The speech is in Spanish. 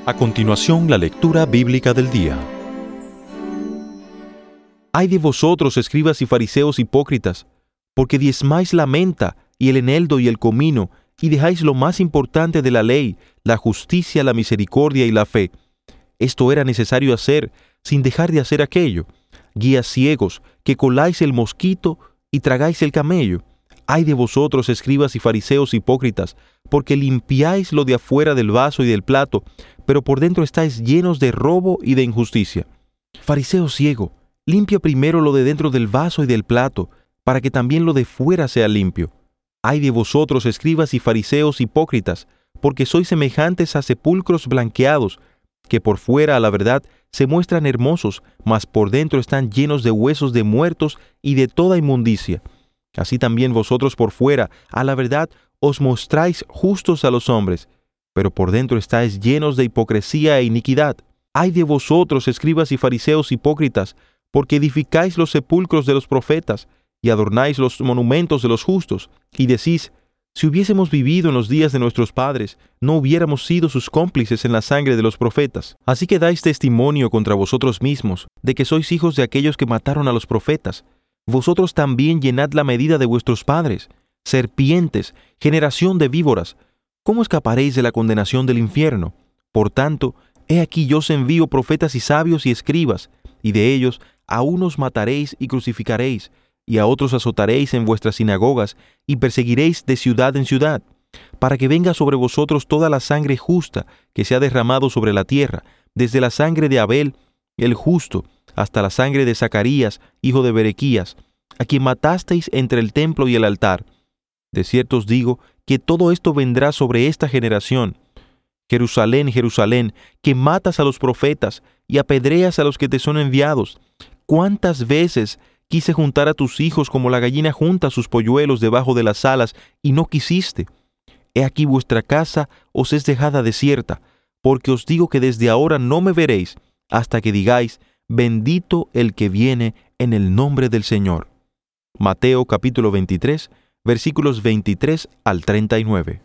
A continuación, la lectura bíblica del día. Ay de vosotros, escribas y fariseos hipócritas, porque diezmáis la menta y el eneldo y el comino, y dejáis lo más importante de la ley, la justicia, la misericordia y la fe. Esto era necesario hacer, sin dejar de hacer aquello. Guías ciegos, que coláis el mosquito y tragáis el camello. Ay de vosotros, escribas y fariseos hipócritas, porque limpiáis lo de afuera del vaso y del plato, pero por dentro estáis llenos de robo y de injusticia. Fariseo ciego, limpia primero lo de dentro del vaso y del plato, para que también lo de fuera sea limpio. Ay de vosotros, escribas y fariseos hipócritas, porque sois semejantes a sepulcros blanqueados, que por fuera, a la verdad, se muestran hermosos, mas por dentro están llenos de huesos de muertos y de toda inmundicia. Así también vosotros por fuera, a la verdad, os mostráis justos a los hombres, pero por dentro estáis llenos de hipocresía e iniquidad. Ay de vosotros, escribas y fariseos hipócritas, porque edificáis los sepulcros de los profetas, y adornáis los monumentos de los justos, y decís, si hubiésemos vivido en los días de nuestros padres, no hubiéramos sido sus cómplices en la sangre de los profetas. Así que dais testimonio contra vosotros mismos, de que sois hijos de aquellos que mataron a los profetas. Vosotros también llenad la medida de vuestros padres. Serpientes, generación de víboras, ¿cómo escaparéis de la condenación del infierno? Por tanto, he aquí yo os envío profetas y sabios y escribas, y de ellos a unos mataréis y crucificaréis, y a otros azotaréis en vuestras sinagogas, y perseguiréis de ciudad en ciudad, para que venga sobre vosotros toda la sangre justa que se ha derramado sobre la tierra, desde la sangre de Abel, el justo, hasta la sangre de Zacarías, hijo de Berequías, a quien matasteis entre el templo y el altar. De cierto os digo que todo esto vendrá sobre esta generación. Jerusalén, Jerusalén, que matas a los profetas y apedreas a los que te son enviados. ¿Cuántas veces quise juntar a tus hijos como la gallina junta sus polluelos debajo de las alas, y no quisiste? He aquí vuestra casa os es dejada desierta, porque os digo que desde ahora no me veréis, hasta que digáis, bendito el que viene en el nombre del Señor. Mateo capítulo 23, versículos 23 al 39.